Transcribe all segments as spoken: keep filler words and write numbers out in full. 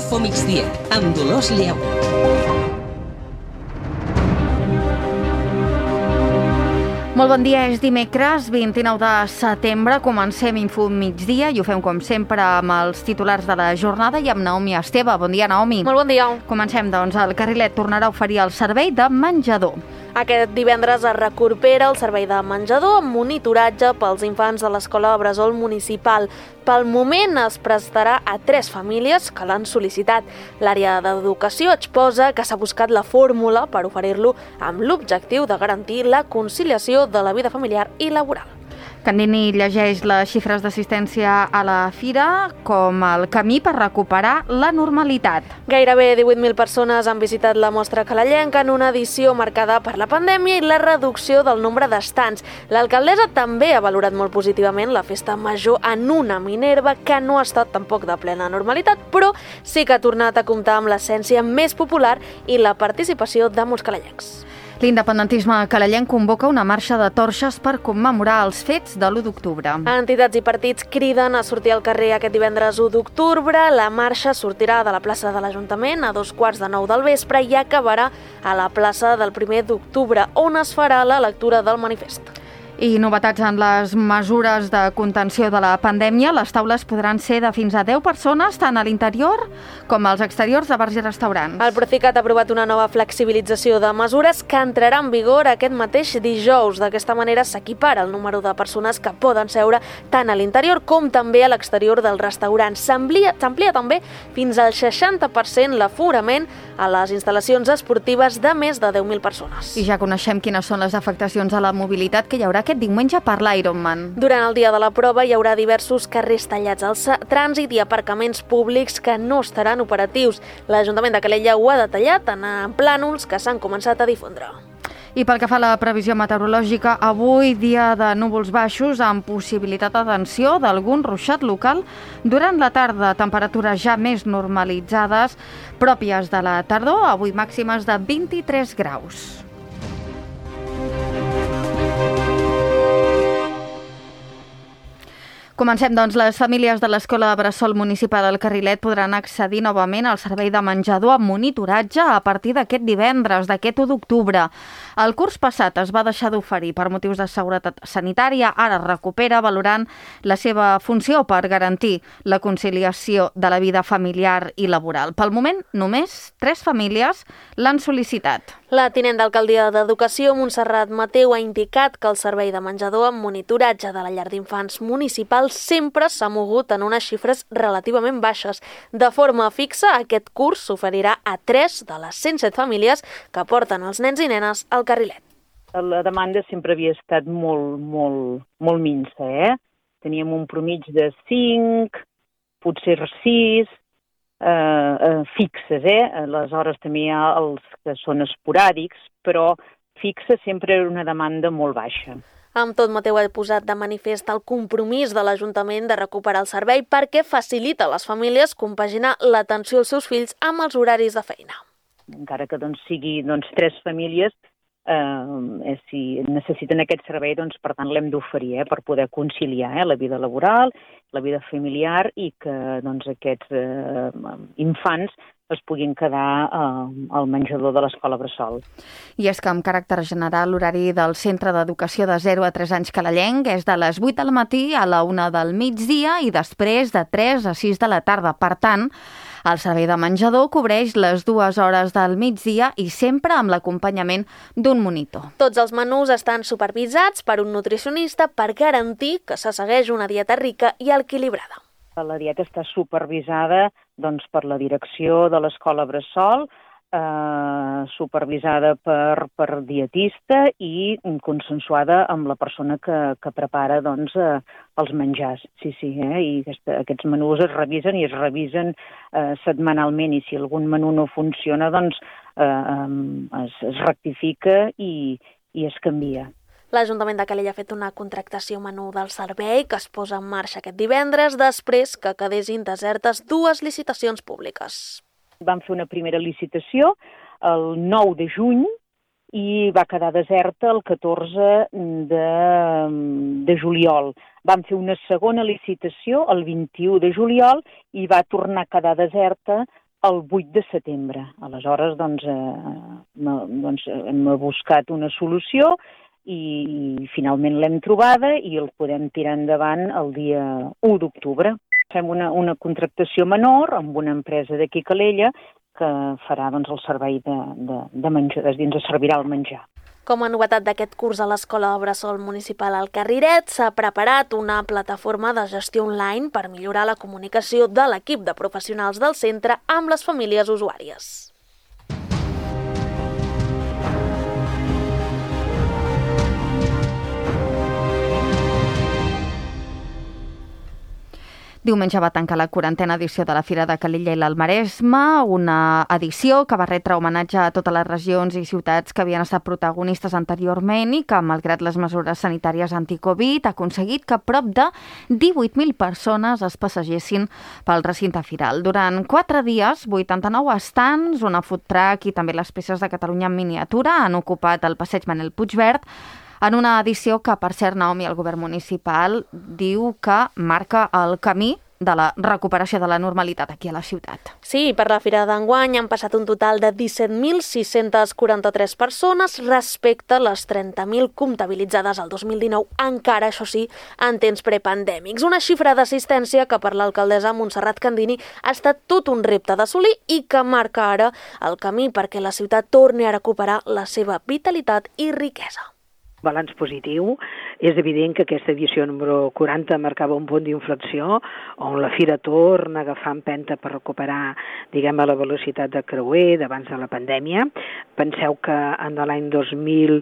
Infomigdia, amb Dolors Lleu. Molt bon dia, és dimecres, vint-i-nou de setembre. Comencem Info Migdia i ho fem com sempre amb els titulars de la jornada i amb Naomi Esteve. Bon dia, Naomi. Molt bon dia. Comencem, doncs. El Carrilet tornarà a oferir el servei de menjador. Aquest divendres es recupera el servei de menjador amb monitoratge pels infants de l'Escola Bressol Municipal. Pel moment es prestarà a tres famílies que l'han sol·licitat. L'àrea d'educació exposa que s'ha buscat la fórmula per oferir-lo amb l'objectiu de garantir la conciliació de la vida familiar i laboral. Candini llegeix les xifres d'assistència a la fira com el camí per recuperar la normalitat. Gairebé divuit mil persones han visitat la mostra calellenca en una edició marcada per la pandèmia i la reducció del nombre d'estants. L'alcaldessa també ha valorat molt positivament la festa major en una Minerva que no ha estat tampoc de plena normalitat, però sí que ha tornat a comptar amb l'essència més popular i la participació de molts calellencs. L'independentisme calellenc convoca una marxa de torxes per commemorar els fets de l'u d'octubre. Entitats i partits criden a sortir al carrer aquest divendres u d'octubre. La marxa sortirà de la plaça de l'Ajuntament a dos quarts de nou del vespre i acabarà a la plaça del primer d'octubre, on es farà la lectura del manifest. I novetats en les mesures de contenció de la pandèmia. Les taules podran ser de fins a deu persones, tant a l'interior com als exteriors de bars i restaurants. El Procicat ha aprovat una nova flexibilització de mesures que entrarà en vigor aquest mateix dijous. D'aquesta manera s'equipara el número de persones que poden seure tant a l'interior com també a l'exterior del restaurant. S'amplia, s'amplia també fins al seixanta per cent l'aforament a les instal·lacions esportives de més de deu mil persones. I ja coneixem quines són les afectacions a la mobilitat que hi haurà aquest diumenge per l'Ironman. Durant el dia de la prova hi haurà diversos carrers tallats al trànsit i aparcaments públics que no estaran operatius. L'Ajuntament de Calella ho ha detallat en plànols que s'han començat a difondre. I pel que fa a la previsió meteorològica, avui dia de núvols baixos amb possibilitat d'atenció d'algun ruixat local. Durant la tarda, temperatures ja més normalitzades, pròpies de la tardor, avui màximes de vint-i-tres graus. Comencem, doncs. Les famílies de l'Escola Bressol Municipal del Carrilet podran accedir novament al servei de menjador amb monitoratge a partir d'aquest divendres, d'aquest u d'octubre. El curs passat es va deixar d'oferir per motius de seguretat sanitària, ara es recupera valorant la seva funció per garantir la conciliació de la vida familiar i laboral. Pel moment, només tres famílies l'han sol·licitat. La tinent d'alcaldia d'Educació, Montserrat Mateu, ha indicat que el servei de menjador amb monitoratge de la llar d'infants municipal sempre s'ha mogut en unes xifres relativament baixes. De forma fixa, aquest curs s'oferirà a tres de les cent set famílies que porten els nens i nenes al Carrilet. La demanda sempre havia estat molt, molt, molt minsa, eh? Teníem un promig de cinc, potser sis, eh, eh, fixes, eh? Aleshores també hi ha els que són esporàdics, però fixa sempre era una demanda molt baixa. Amb tot, Mateu ha posat de manifest el compromís de l'Ajuntament de recuperar el servei perquè facilita a les famílies compaginar l'atenció als seus fills amb els horaris de feina. Encara que doncs, sigui doncs, tres famílies, eh, si necessiten aquest servei, doncs, per tant l'hem d'oferir eh, per poder conciliar eh, la vida laboral, la vida familiar i que doncs, aquests eh, infants es puguin quedar eh, al menjador de l'Escola Bressol. I és que amb caràcter general l'horari del Centre d'Educació de zero a tres anys calellenc és de les vuit del matí a la una del migdia i després de tres a sis de la tarda. Per tant, el servei de menjador cobreix les dues hores del migdia i sempre amb l'acompanyament d'un monitor. Tots els menús estan supervisats per un nutricionista per garantir que se segueix una dieta rica i equilibrada. La dieta està supervisada doncs, per la direcció de l'Escola Bressol, eh, supervisada per, per dietista i consensuada amb la persona que, que prepara doncs, eh, els menjars. Sí, sí, eh? I aquesta, aquests menús es revisen i es revisen eh, setmanalment i si algun menú no funciona, doncs eh, eh, es, es rectifica i, i es canvia. L'Ajuntament de Calella ha fet una contractació menú del servei que es posa en marxa aquest divendres després que quedessin desertes dues licitacions públiques. Vam fer una primera licitació el nou de juny i va quedar deserta el catorze de, de juliol. Vam fer una segona licitació el vint-i-u de juliol i va tornar a quedar deserta el vuit de setembre. Aleshores, doncs, eh, doncs hem buscat una solució i finalment l'hem trobada i el podem tirar endavant el dia u d'octubre. Fem una, una contractació menor amb una empresa d'aquí a Calella que farà doncs, el servei de, de, de menjar, és a dir, ens servirà el menjar. Com a novetat d'aquest curs a l'Escola Bressol Municipal al Carriret, s'ha preparat una plataforma de gestió online per millorar la comunicació de l'equip de professionals del centre amb les famílies usuàries. Diumenge va tancar la quarantena edició de la Fira de Calella i l'Almaresme, una edició que va retre homenatge a totes les regions i ciutats que havien estat protagonistes anteriorment i que, malgrat les mesures sanitàries anti-Covid, ha aconseguit que prop de divuit mil persones es passegessin pel recinte firal. Durant quatre dies, vuitanta-nou estants, una food truck i també les peces de Catalunya en miniatura han ocupat el passeig Manel Puigverd, en una edició que, per cert, Naomi, el govern municipal diu que marca el camí de la recuperació de la normalitat aquí a la ciutat. Sí, per la Fira d'enguany han passat un total de disset mil sis-centes quaranta-tres persones respecte a les trenta mil comptabilitzades el dos mil dinou, encara, això sí, en temps prepandèmics. Una xifra d'assistència que per l'alcaldessa Montserrat Candini ha estat tot un repte d'assolir i que marca ara el camí perquè la ciutat torni a recuperar la seva vitalitat i riquesa. Balanç positiu. És evident que aquesta edició número quaranta marcava un punt d'inflexió on la Fira torna a agafar empenta per recuperar, diguem, la velocitat de creuer d'abans de la pandèmia. Penseu que en l'any dos mil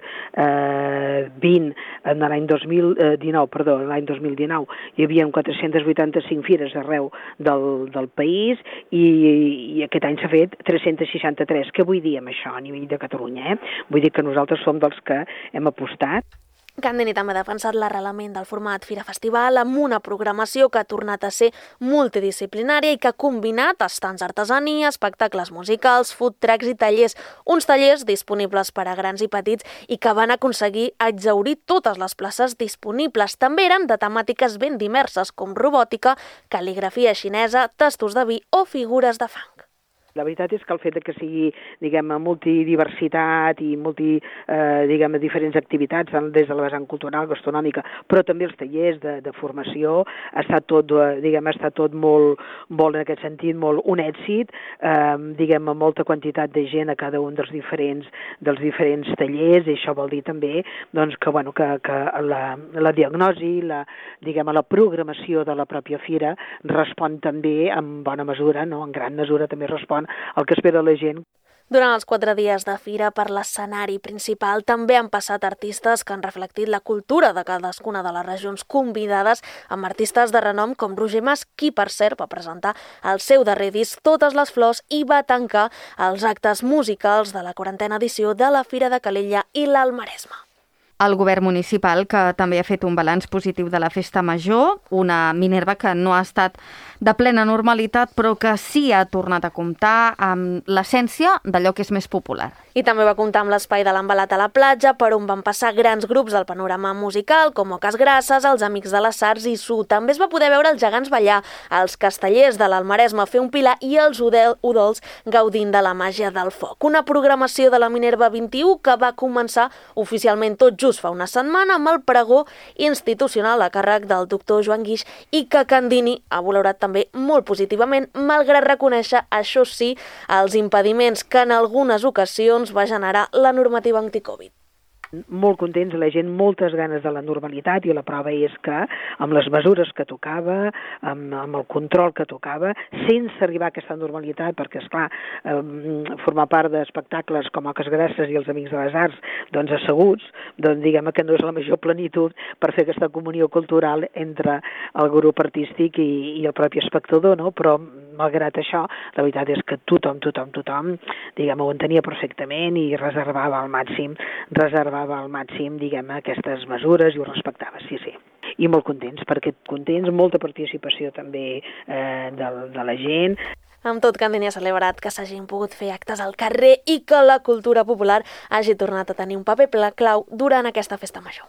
vint, en l'any dos mil dinou, perdó, en l'any dos mil dinou hi havia quatre-cents vuitanta-cinc fires arreu del, del país i, i aquest any s'ha fet tres-cents seixanta-tres. Què vull dir amb això a nivell de Catalunya? Eh? Vull dir que nosaltres som dels que hem apostat. Candini també ha defensat l'arrelament del format Fira Festival amb una programació que ha tornat a ser multidisciplinària i que ha combinat estants d'artesania, espectacles musicals, food trucks i tallers, uns tallers disponibles per a grans i petits i que van aconseguir exhaurir totes les places disponibles. També eren de temàtiques ben diverses com robòtica, cal·ligrafia xinesa, tastos de vi o figures de fang. La veritat és que el fet que sigui, diguem, multidiversitat i multi, eh, diguem, diferents activitats des de la vessant cultural, gastronòmica, però també els tallers de, de formació, ha estat tot, diguem, ha estat tot molt, molt en aquest sentit, molt un èxit, eh, diguem, amb molta quantitat de gent a cada un dels diferents, dels diferents tallers, i això vol dir també, doncs, que, bueno, que, que la, la diagnosi, la, diguem, la programació de la pròpia fira respon també en bona mesura, no? En gran mesura també respon el que espera la gent. Durant els quatre dies de fira per l'escenari principal també han passat artistes que han reflectit la cultura de cadascuna de les regions convidades, amb artistes de renom com Roger Mas, qui per cert va presentar el seu darrer disc Totes les flors i va tancar els actes musicals de la quarantena edició de la Fira de Calella i l'Almaresme. El govern municipal, que també ha fet un balanç positiu de la Festa Major, una Minerva que no ha estat de plena normalitat, però que sí ha tornat a comptar amb l'essència d'allò que és més popular. I també va comptar amb l'espai de l'Envelat a la platja, per on van passar grans grups del panorama musical, com Oques Grasses, els Amics de les Arts i Su. També es va poder veure els gegants ballar, els castellers de l'Almaresme fer un pilar i els udols gaudint de la màgia del foc. Una programació de la Minerva vint-i-u que va començar oficialment tot just fa una setmana amb el pregó institucional a càrrec del doctor Joan Guix i que Candini ha valorat també molt positivament, malgrat reconèixer, això sí, els impediments que en algunes ocasions va generar la normativa anti-Covid. Molt contents, la gent moltes ganes de la normalitat i la prova és que amb les mesures que tocava, amb, amb el control que tocava, sense arribar a aquesta normalitat, perquè esclar, eh, formar part d'espectacles com Oques Grasses i els Amics de les Arts, doncs asseguts, doncs diguem que no és la major plenitud per fer aquesta comunió cultural entre el grup artístic i, i el propi espectador, no? Però malgrat això, la veritat és que tothom, tothom, tothom, diguem, ho entenia perfectament i reservava al màxim, reservava al màxim, diguem, aquestes mesures i ho respectava, sí, sí. I molt contents, perquè contents, molta participació també eh, de, de la gent. Amb tot, Candini ha celebrat que s'hagin pogut fer actes al carrer i que la cultura popular hagi tornat a tenir un paper clau durant aquesta festa major.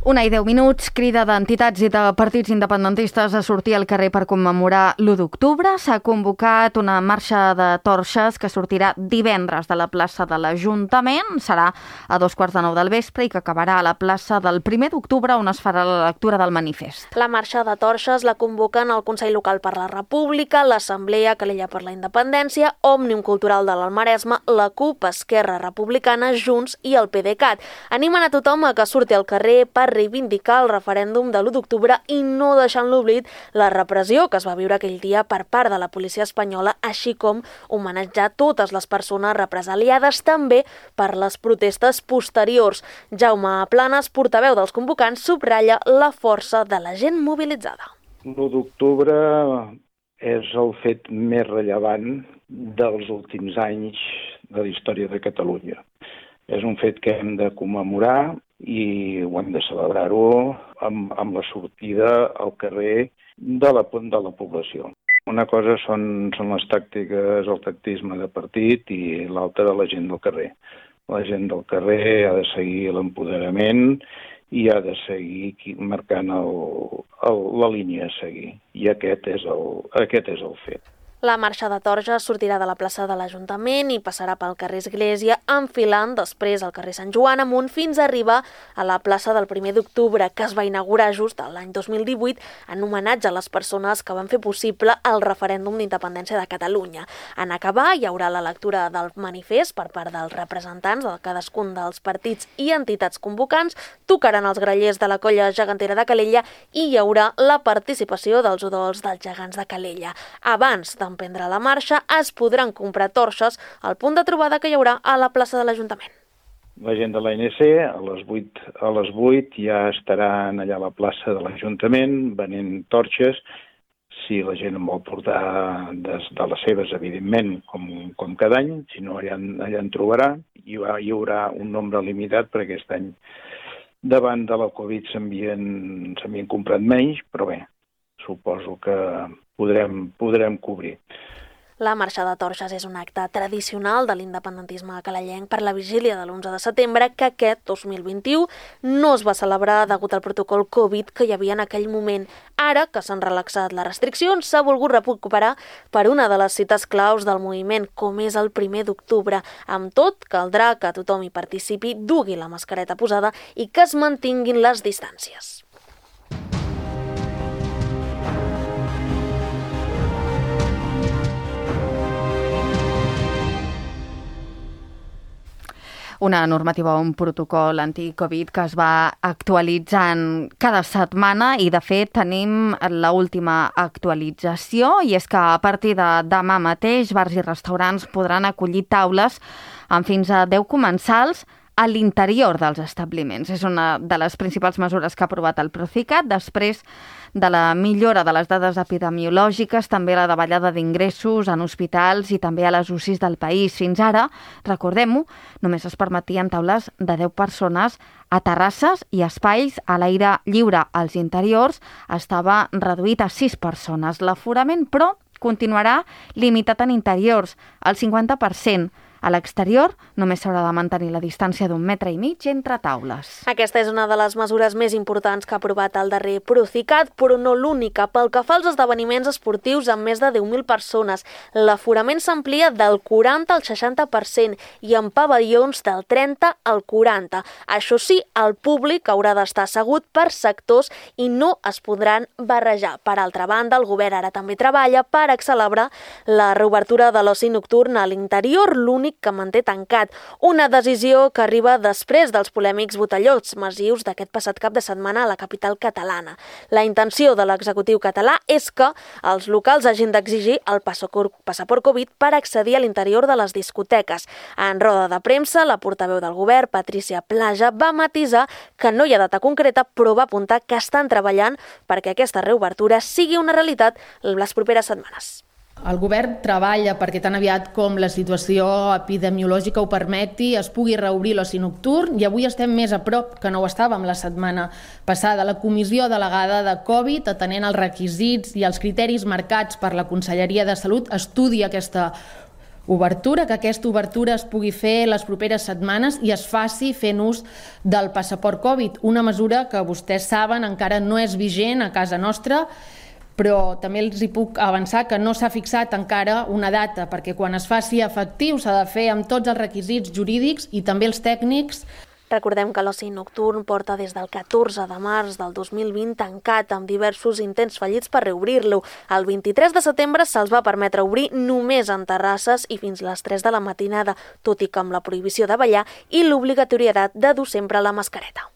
Una i deu minuts, crida d'entitats i de partits independentistes a sortir al carrer per commemorar l'u d'octubre. S'ha convocat una marxa de torxes que sortirà divendres de la plaça de l'Ajuntament. Serà a dos quarts de nou del vespre i que acabarà a la plaça del primer d'octubre, on es farà la lectura del manifest. La marxa de torxes la convoquen el Consell Local per la República, l'Assemblea Calella per la Independència, Òmnium Cultural de l'Almaresme, la CUP, Esquerra Republicana, Junts i el PDeCAT. Animen a tothom a que surti al carrer per reivindicar el referèndum de l'u d'octubre i no deixar en l'oblit la repressió que es va viure aquell dia per part de la policia espanyola, així com homenatjar totes les persones represaliades també per les protestes posteriors. Jaume Planes, portaveu dels convocants, subratlla la força de la gent mobilitzada. l'u d'octubre és el fet més rellevant dels últims anys de la història de Catalunya. És un fet que hem de commemorar i ho hem de celebrar-ho amb, amb la sortida al carrer de la, de la població. Una cosa són, són les tàctiques, el tactisme de partit i l'altra de la gent del carrer. La gent del carrer ha de seguir l'empoderament i ha de seguir marcant el, el, la línia a seguir. I aquest és el, aquest és el fet. La marxa de torxes sortirà de la plaça de l'Ajuntament i passarà pel carrer Església, enfilant després al carrer Sant Joan amunt fins a arribar a la plaça del primer d'octubre, que es va inaugurar just l'any dos mil divuit en homenatge a les persones que van fer possible el referèndum d'independència de Catalunya. En acabar, hi haurà la lectura del manifest per part dels representants de cadascun dels partits i entitats convocants, tocaran els grallers de la colla gegantera de Calella i hi haurà la participació dels udols dels gegants de Calella. Abans de emprendre la marxa, es podran comprar torxes al punt de trobada que hi haurà a la plaça de l'Ajuntament. La gent de l'A N C a les vuit, a les vuit ja estaran allà a la plaça de l'Ajuntament venent torxes. Si la gent en vol portar de, de les seves, evidentment, com, com cada any, si no allà, allà en trobarà. Hi haurà, hi haurà un nombre limitat per aquest any. Davant de la Covid s'havien s'havien comprat menys, però bé, suposo que podrem, podrem cobrir. La marxa de torxes és un acte tradicional de l'independentisme calellenc per la vigília de l'onze de setembre que aquest dos mil vint-i-u no es va celebrar degut al protocol Covid que hi havia en aquell moment. Ara que s'han relaxat les restriccions, s'ha volgut recuperar per una de les cites claus del moviment, com és el primer d'octubre. Amb tot, caldrà que tothom hi participi, dugui la mascareta posada i que es mantinguin les distàncies. Una normativa o un protocol anti-Covid que es va actualitzant cada setmana i, de fet, tenim l'última actualització i és que a partir de demà mateix bars i restaurants podran acollir taules amb fins a deu comensals a l'interior dels establiments. És una de les principals mesures que ha aprovat el Procicat després de la millora de les dades epidemiològiques, també la davallada d'ingressos en hospitals i també a les U C Is del país. Fins ara, recordem-ho, només es permetien taules de deu persones a terrasses i espais a l'aire lliure. Als interiors estava reduït a sis persones. L'aforament, però, continuarà limitat en interiors, al cinquanta per cent. A l'exterior només s'haurà de mantenir la distància d'un metre i mig entre taules. Aquesta és una de les mesures més importants que ha aprovat el darrer Procicat, però no l'única. Pel que fa als esdeveniments esportius amb més de deu mil persones, l'aforament s'amplia del quaranta al seixanta per cent i en pavellons del trenta al quaranta. Això sí, el públic haurà d'estar assegut per sectors i no es podran barrejar. Per altra banda, el govern ara també treballa per accelerar la reobertura de l'oci nocturn a l'interior, l'únic que manté tancat. Una decisió que arriba després dels polèmics botellots massius d'aquest passat cap de setmana a la capital catalana. La intenció de l'executiu català és que els locals hagin d'exigir el passaport Covid per accedir a l'interior de les discoteques. En roda de premsa, la portaveu del govern, Patricia Plaja, va matisar que no hi ha data concreta, però va apuntar que estan treballant perquè aquesta reobertura sigui una realitat les properes setmanes. El govern treballa perquè tan aviat com la situació epidemiològica ho permeti es pugui reobrir l'oci nocturn i avui estem més a prop que no ho estàvem la setmana passada. La Comissió Delegada de Covid, atenent els requisits i els criteris marcats per la Conselleria de Salut, estudia aquesta obertura, que aquesta obertura es pugui fer les properes setmanes i es faci fent ús del passaport Covid, una mesura que vostès saben encara no és vigent a casa nostra, però també els hi puc avançar que no s'ha fixat encara una data, perquè quan es faci efectiu s'ha de fer amb tots els requisits jurídics i també els tècnics. Recordem que l'oci nocturn porta des del catorze de març del dos mil vint tancat amb diversos intents fallits per reobrir-lo. El vint-i-tres de setembre se'ls va permetre obrir només en terrasses i fins les tres de la matinada, tot i que amb la prohibició de ballar i l'obligatorietat de dur sempre la mascareta.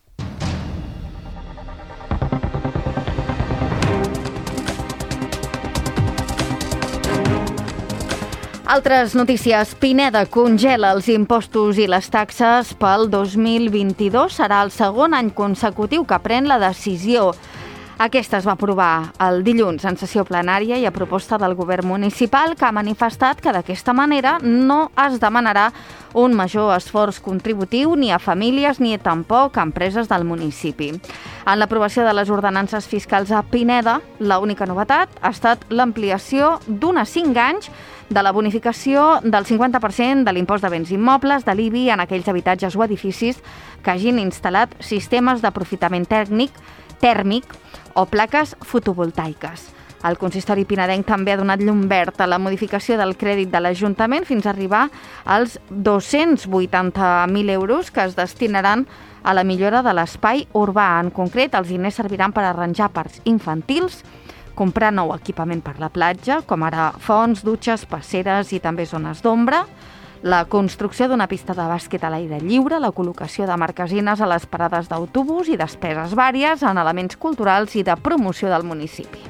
Altres notícies. Pineda congela els impostos i les taxes pel dos mil vint-i-dos. Serà el segon any consecutiu que pren la decisió. Aquesta es va aprovar el dilluns en sessió plenària i a proposta del govern municipal, que ha manifestat que d'aquesta manera no es demanarà un major esforç contributiu ni a famílies ni tampoc a empreses del municipi. En l'aprovació de les ordenances fiscals a Pineda, l'única novetat ha estat l'ampliació d'un a cinc anys de la bonificació del cinquanta per cent de l'impost de béns immobles, de l'I B I en aquells habitatges o edificis que hagin instal·lat sistemes d'aprofitament tèrmic, tèrmic o plaques fotovoltaiques. El consistori pinedenc també ha donat llum verd a la modificació del crèdit de l'Ajuntament fins a arribar als dos-cents vuitanta mil euros que es destinaran a la millora de l'espai urbà. En concret, els diners serviran per arranjar parcs infantils, comprar nou equipament per la platja, com ara fonts, dutxes, passeres i també zones d'ombra, la construcció d'una pista de bàsquet a l'aire lliure, la col·locació de marquesines a les parades d'autobús i despeses vàries en elements culturals i de promoció del municipi.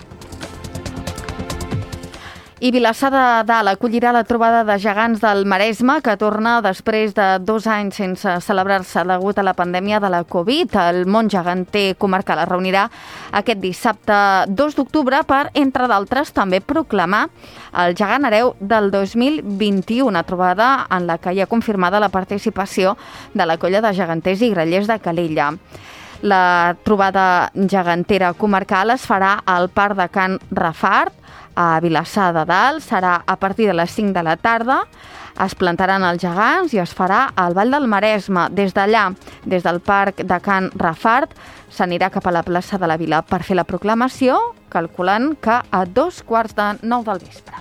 I Vilassar de Dalt acollirà la trobada de gegants del Maresme, que torna després de dos anys sense celebrar-se degut a la pandèmia de la Covid. El món geganter comarcal es reunirà aquest dissabte dos d'octubre per, entre d'altres, també proclamar el gegant hereu del dos mil vint-i-u, una trobada en la que hi ha confirmada la participació de la colla de geganters i grallers de Calella. La trobada gegantera comarcal es farà al Parc de Can Rafart, a Vilassar de Dalt. Serà a partir de les cinc de la tarda. Es plantaran els gegants i es farà al Vall del Maresme. Des d'allà, des del Parc de Can Rafart, s'anirà cap a la plaça de la Vila per fer la proclamació, calculant que a dos quarts de nou del vespre.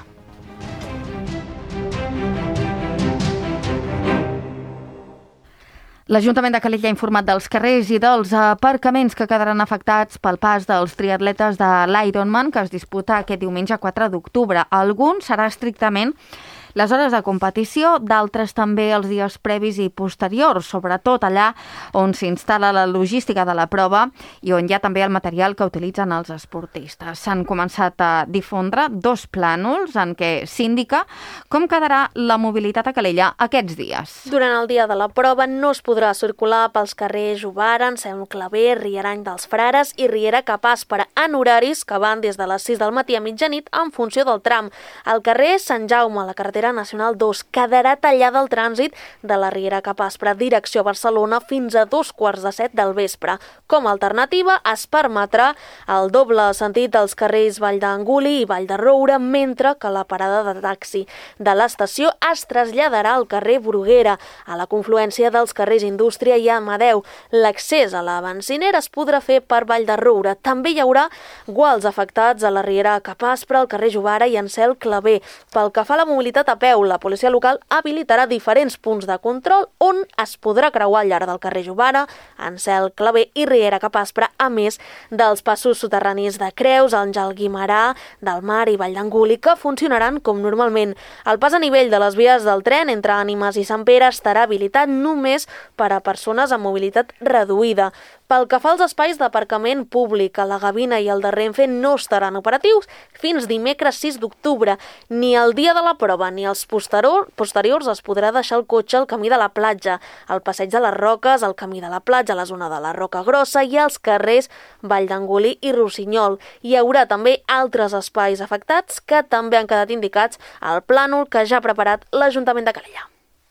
L'Ajuntament de Calella ha informat dels carrers i dels aparcaments que quedaran afectats pel pas dels triatletes de l'Ironman, que es disputa aquest diumenge quatre d'octubre. Alguns serà estrictament les hores de competició, d'altres també els dies previs i posteriors, sobretot allà on s'instal·la la logística de la prova i on hi ha també el material que utilitzen els esportistes. S'han començat a difondre dos plànols en què s'indica com quedarà la mobilitat a Calella aquests dies. Durant el dia de la prova no es podrà circular pels carrers Jovara, Anselm Clavé, Rierany dels Frares i Riera Capaspera en horaris que van des de les sis del matí a mitjanit en funció del tram. Al carrer Sant Jaume, la carretera Nacional dos, quedarà tallada el trànsit de la Riera Capaspera direcció Barcelona fins a dos quarts de set del vespre. Com a alternativa, es permetrà el doble sentit dels carrers Vall d'Anguli i Vall de Roure, mentre que la parada de taxi de l'estació es traslladarà al carrer Bruguera, a la confluència dels carrers Indústria i Amadeu. L'accés a la bencinera es podrà fer per Vall de Roure. També hi haurà guals afectats a la Riera Capaspera, al carrer Jovara i Anselm Clavé. Pel que fa a la mobilitat a peu, la policia local habilitarà diferents punts de control on es podrà creuar al llarg del carrer Jovara, Anselm Clavé i Riera Capaspera, a més dels passos soterranis de Creus, Àngel Guimerà, del Mar i Vall d'Anguli, que funcionaran com normalment. El pas a nivell de les vies del tren entre Ànimes i Sant Pere estarà habilitat només per a persones amb mobilitat reduïda. Pel que fa als espais d'aparcament públic, a la Gavina i el de Renfe no estaran operatius fins dimecres sis d'octubre. Ni el dia de la prova ni els posteriors es podrà deixar el cotxe al camí de la platja, al passeig de les Roques, al camí de la platja, a la zona de la Roca Grossa i als carrers Vall d'Anguli i Rossinyol. Hi haurà també altres espais afectats que també han quedat indicats al plànol que ja ha preparat l'Ajuntament de Calella.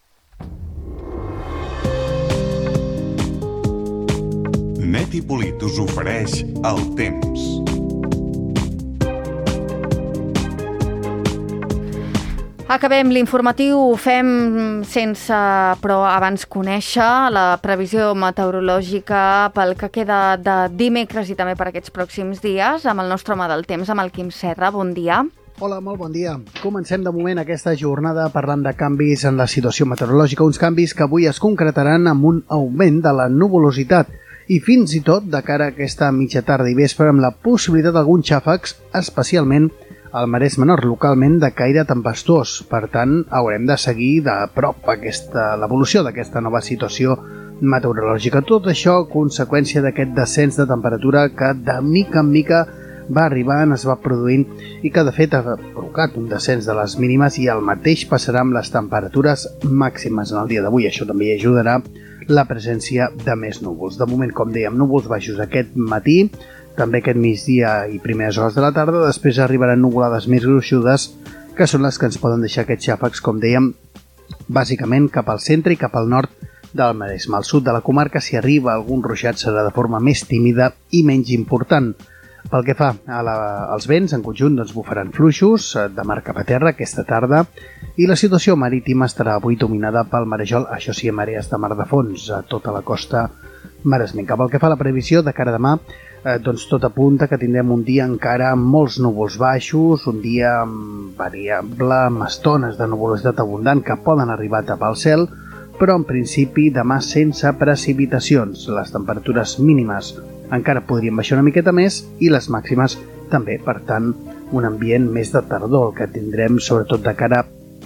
Net i Polit us ofereix el temps. Acabem l'informatiu, ho fem sense, però abans conèixer la previsió meteorològica pel que queda de dimecres i també per aquests pròxims dies amb el nostre home del temps, amb el Quim Serra. Bon dia. Hola, molt bon dia. Comencem de moment aquesta jornada parlant de canvis en la situació meteorològica, uns canvis que avui es concretaran amb un augment de la nuvolositat i fins i tot de cara a aquesta mitja tarda i vespre amb la possibilitat d'alguns xàfecs, especialment al Maresme Nord, localment de caire tempestuós. Per tant, haurem de seguir de prop aquesta, l'evolució d'aquesta nova situació meteorològica. Tot això conseqüència d'aquest descens de temperatura que de mica en mica va arribant, es va produint i que de fet ha provocat un descens de les mínimes i el mateix passarà amb les temperatures màximes en el dia d'avui. Això també hi ajudarà la presència de més núvols. De moment, com dèiem, núvols baixos aquest matí, també aquest migdia i primeres hores de la tarda. Després arribaran nuvolades més gruixudes, que són les que ens poden deixar aquests xàfecs, com dèiem, bàsicament cap al centre i cap al nord del Maresme. Al sud de la comarca, si arriba algun ruixat, serà de forma més tímida i menys important. Pel que fa a la, als vents, en conjunt doncs, bufaran fluixos de mar cap a terra aquesta tarda i la situació marítima estarà avui dominada pel marejol, això sí, marees de mar de fons a tota la costa maresmenca. Pel que fa a la previsió de cara a demà, eh, doncs tot apunta que tindrem un dia encara amb molts núvols baixos, un dia variable amb estones de nuvolositat abundant que poden arribar a tapar el cel, però en principi demà sense precipitacions. Les temperatures mínimes encara podrien baixar una miqueta més i les màximes també, per tant, un ambient més de tardor el que tindrem sobretot de cara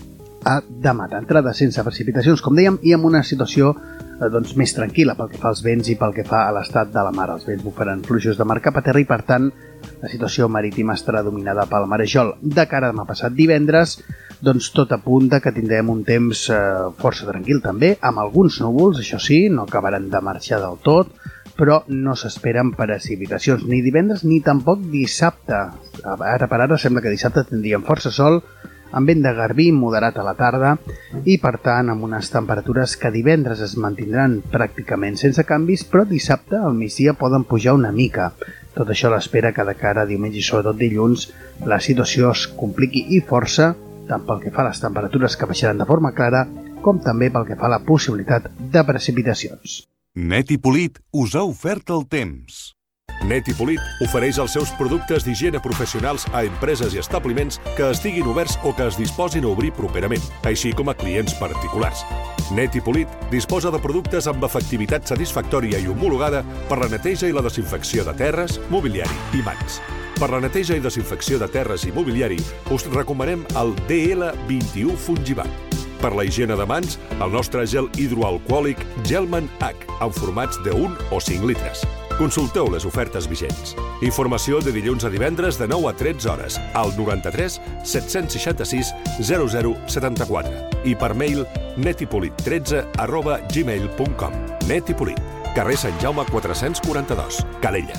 a demà. D'entrada sense precipitacions, com dèiem, i amb una situació eh, doncs, més tranquil·la pel que fa als vents i pel que fa a l'estat de la mar. Els vents bufaran fluixos de mar cap a terra i, per tant, la situació marítima estarà dominada pel marejol. De cara a demà passat divendres, doncs tot apunta que tindrem un temps eh, força tranquil també, amb alguns núvols, això sí, no acabaran de marxar del tot, però no s'esperen precipitacions ni divendres ni tampoc dissabte. Ara per ara sembla que dissabte tindríem força sol, amb vent de garbí moderat a la tarda i, per tant, amb unes temperatures que divendres es mantindran pràcticament sense canvis, però dissabte al migdia poden pujar una mica. Tot això l'espera que de cara a diumenge i sobretot dilluns la situació es compliqui i força, tant pel que fa a les temperatures que baixaran de forma clara, com també pel que fa a la possibilitat de precipitacions. Net i Polit us ha ofert el temps. Net i Polit ofereix els seus productes d'higiene professionals a empreses i establiments que estiguin oberts o que es disposin a obrir properament, així com a clients particulars. Net i Polit disposa de productes amb efectivitat satisfactòria i homologada per la neteja i la desinfecció de terres, mobiliari i mans. Per la neteja i desinfecció de terres i mobiliari us recomanem el D L vint-i-u Fungibat. Per la higiene de mans, el nostre gel hidroalcohòlic Gelman H, en formats de un o cinc litres. Consulteu les ofertes vigents. Informació de dilluns a divendres de nou a tretze hores al noranta-tres set-cents seixanta-sis zero zero setanta-quatre i per mail netipolit tretze arroba gmail punt com. Netipolit, carrer Sant Jaume quatre-cents quaranta-dos, Calella.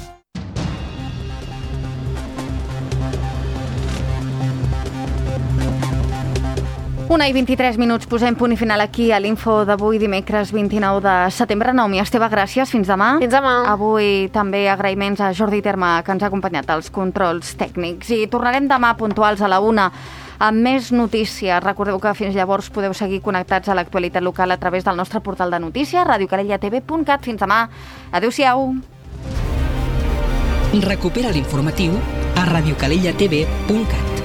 Una i vint-i-tres minuts, posem punt i final aquí a l'info d'avui, dimecres vint-i-nou de setembre. Naomi Esteve, gràcies, fins demà. Fins demà. Avui també agraïments a Jordi Terme, que ens ha acompanyat als controls tècnics. I tornarem demà puntuals a la una amb més notícies. Recordeu que fins llavors podeu seguir connectats a l'actualitat local a través del nostre portal de notícies, radio calella t v punt cat. Fins demà. Adéu-siau. Recupera l'informatiu a radio calella t v punt cat.